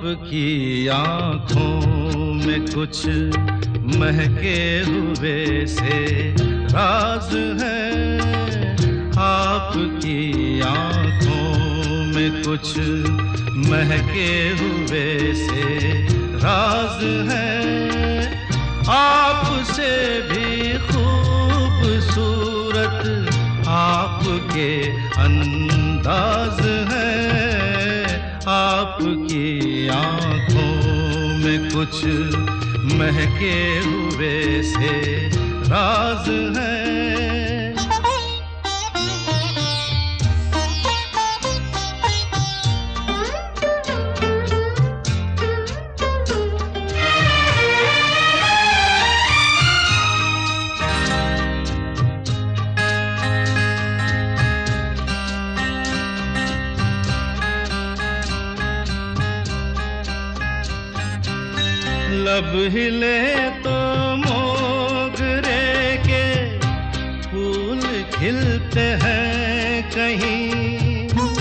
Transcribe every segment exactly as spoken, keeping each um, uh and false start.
आपकी आँखों में कुछ महके हुए से राज है, आपकी आँखों में कुछ महके हुए से राज है, आपसे भी खूबसूरत आपके अंदाज है, आपकी आँखों में कुछ महके हुए से राज है। लब हिले तो मोगरे के फूल खिलते हैं कहीं,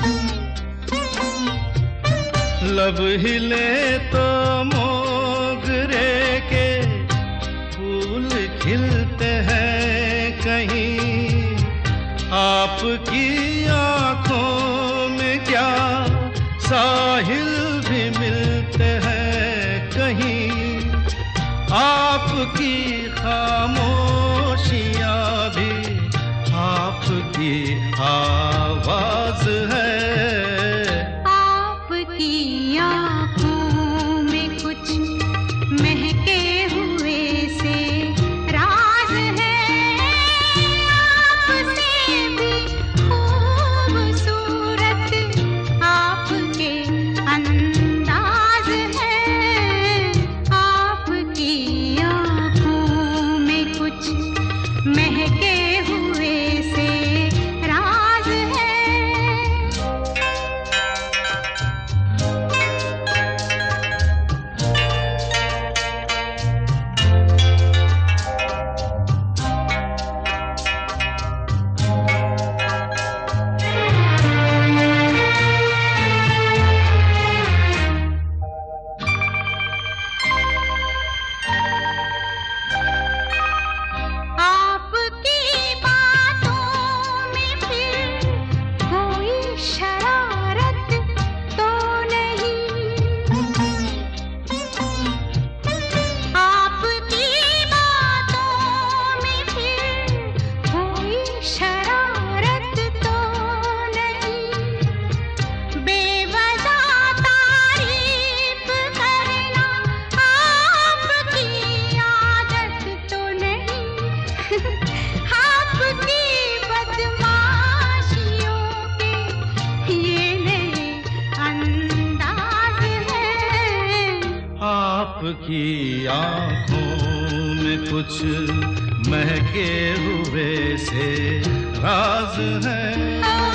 लब हिले तो मोगरे के फूल खिलते हैं कहीं, आपकी आँखों में क्या साहिल भी मिलते हैं कहीं, आपकी खामोशियाँ भी आपकी आवाज है, आपकी आँखों में कुछ महके हुए से राज है, आपसे भी खूबसूरत आपके अंदाज है, आपकी आँखों में कुछ महके हुए से राज है। आपकी बातों में फिर कोई शरारत तो नहीं, आपकी बातों में फिर कोई शरारत तो नहीं, बेवजह तारीफ करना आपकी आदत तो नहीं, आपकी बदमाशियों के ये नए अंदाज है, आपकी आँखों में कुछ महके हुए से राज है।